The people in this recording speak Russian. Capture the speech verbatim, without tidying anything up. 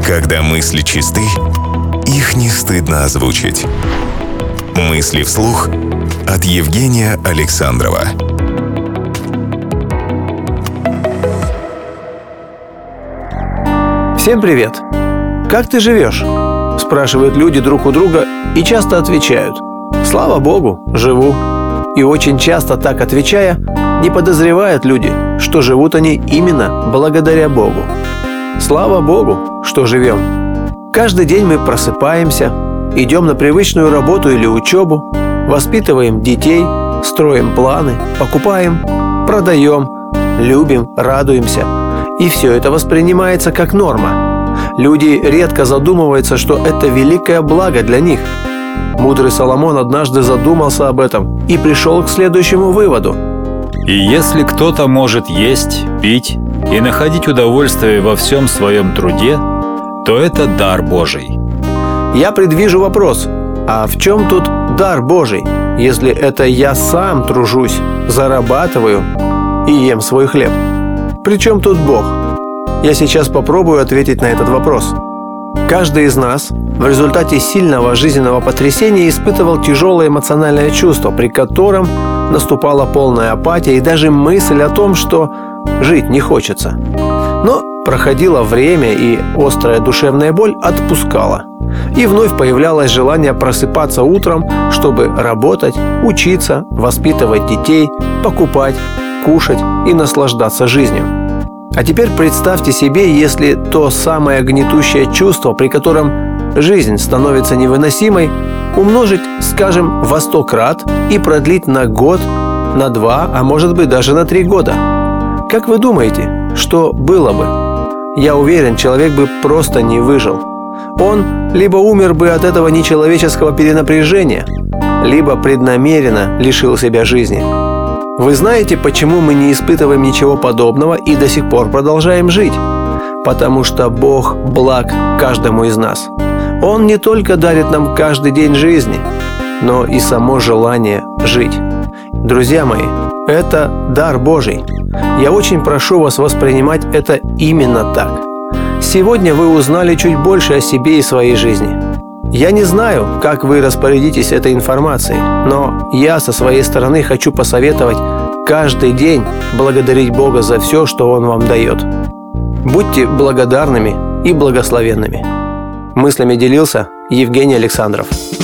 Когда мысли чисты, их не стыдно озвучить. Мысли вслух от Евгения Александрова. Всем привет! Как ты живешь? Спрашивают люди друг у друга и часто отвечают: слава Богу, живу. И очень часто, так отвечая, не подозревают люди, что живут они именно благодаря Богу. Слава Богу, что живем. Каждый день мы просыпаемся, идем на привычную работу или учебу, воспитываем детей, строим планы, покупаем, продаем, любим, радуемся. И все это воспринимается как норма. Люди редко задумываются, что это великое благо для них. Мудрый Соломон однажды задумался об этом и пришел к следующему выводу. «И если кто-то может есть, пить и находить удовольствие во всем своем труде, то это дар Божий». Я предвижу вопрос: а в чем тут дар Божий, если это я сам тружусь, зарабатываю и ем свой хлеб? Причем тут Бог? Я сейчас попробую ответить на этот вопрос. Каждый из нас в результате сильного жизненного потрясения испытывал тяжелое эмоциональное чувство, при котором наступала полная апатия и даже мысль о том, что жить не хочется. Но проходило время, и острая душевная боль отпускала. И вновь появлялось желание просыпаться утром, чтобы работать, учиться, воспитывать детей, покупать, кушать и наслаждаться жизнью. А теперь представьте себе, если то самое гнетущее чувство, при котором жизнь становится невыносимой, умножить, скажем, во сто крат и продлить на год, на два, а может быть даже на три года. Как вы думаете, что было бы? Я уверен, человек бы просто не выжил. Он либо умер бы от этого нечеловеческого перенапряжения, либо преднамеренно лишил себя жизни. Вы знаете, почему мы не испытываем ничего подобного и до сих пор продолжаем жить? Потому что Бог благ каждому из нас. Он не только дарит нам каждый день жизни, но и само желание жить. Друзья мои, это дар Божий. Я очень прошу вас воспринимать это именно так. Сегодня вы узнали чуть больше о себе и своей жизни. Я не знаю, как вы распорядитесь этой информацией, но я со своей стороны хочу посоветовать каждый день благодарить Бога за все, что Он вам дает. Будьте благодарными и благословенными. Мыслями делился Евгений Александров.